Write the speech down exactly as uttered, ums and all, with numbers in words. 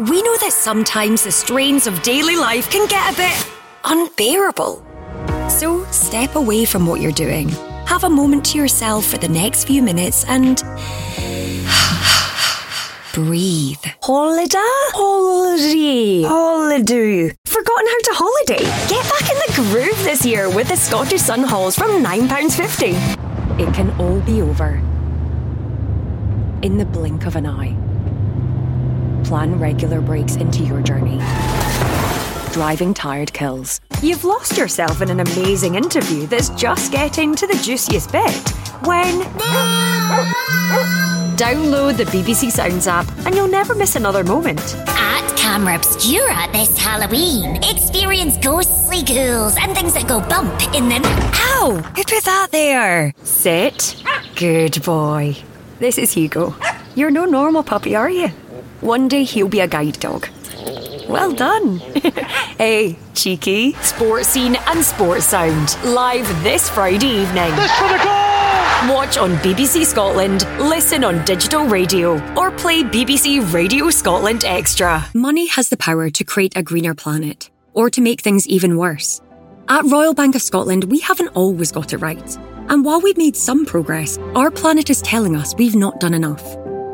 We know that sometimes the strains of daily life can get a bit unbearable. So step away from what you're doing. Have a moment to yourself for the next few minutes and breathe. Holiday? Holiday. Holiday. Forgotten how to holiday? Get back in the groove this year with the Scottish Sun Halls from nine pounds fifty. It can all be over in the blink of an eye. Plan regular breaks into your journey. Driving tired kills. You've lost yourself in an amazing interview that's just getting to the juiciest bit. When... Download the B B C Sounds app and you'll never miss another moment. At Camera Obscura this Halloween, experience ghostly ghouls and things that go bump in them. Ow! Who put that there? Sit. Good boy. This is Hugo. You're no normal puppy, are you? One day he'll be a guide dog. Well done. Hey, cheeky. Sports Scene and Sports Sound. Live this Friday evening. This for the goal! Watch on B B C Scotland, listen on digital radio, or play B B C Radio Scotland Extra. Money has the power to create a greener planet, or to make things even worse. At Royal Bank of Scotland, we haven't always got it right. And while we've made some progress, our planet is telling us we've not done enough.